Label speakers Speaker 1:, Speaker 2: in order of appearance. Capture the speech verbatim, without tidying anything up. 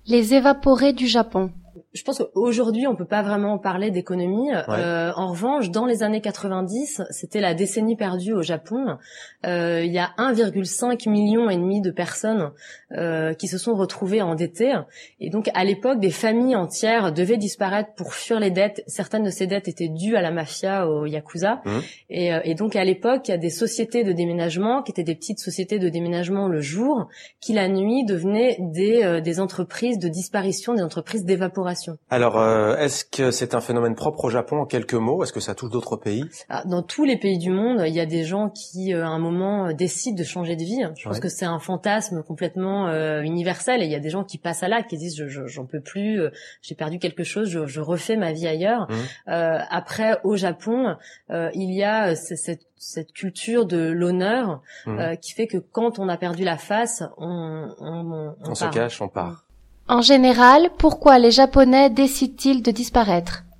Speaker 1: Les évaporés du Japon.
Speaker 2: Je pense qu'aujourd'hui, on peut pas vraiment parler d'économie. Ouais. Euh, en revanche, dans les années quatre-vingt-dix, c'était la décennie perdue au Japon. Euh, il y a un virgule cinq million et demi de personnes euh, qui se sont retrouvées endettées. Et donc, à l'époque, des familles entières devaient disparaître pour fuir les dettes. Certaines de ces dettes étaient dues à la mafia, au yakuza. Mmh. Et, euh, et donc, à l'époque, il y a des sociétés de déménagement qui étaient des petites sociétés de déménagement le jour, qui la nuit devenaient des, euh, des entreprises de disparition, des entreprises d'évaporation.
Speaker 3: Alors, euh, est-ce que c'est un phénomène propre au Japon en quelques mots? Est-ce que ça touche d'autres pays?
Speaker 2: Dans tous les pays du monde, il y a des gens qui, à un moment, décident de changer de vie. Je pense ouais. que c'est un fantasme complètement euh, universel. Et il y a des gens qui passent à l'acte, qui disent je, je, j'en peux plus, euh, j'ai perdu quelque chose, je, je refais ma vie ailleurs. Mmh. Euh, après, au Japon, euh, il y a cette, cette culture de l'honneur mmh. euh, qui fait que quand on a perdu la face, on, on, on,
Speaker 3: on, on se cache, on part.
Speaker 1: En général, pourquoi les Japonais décident-ils de disparaître?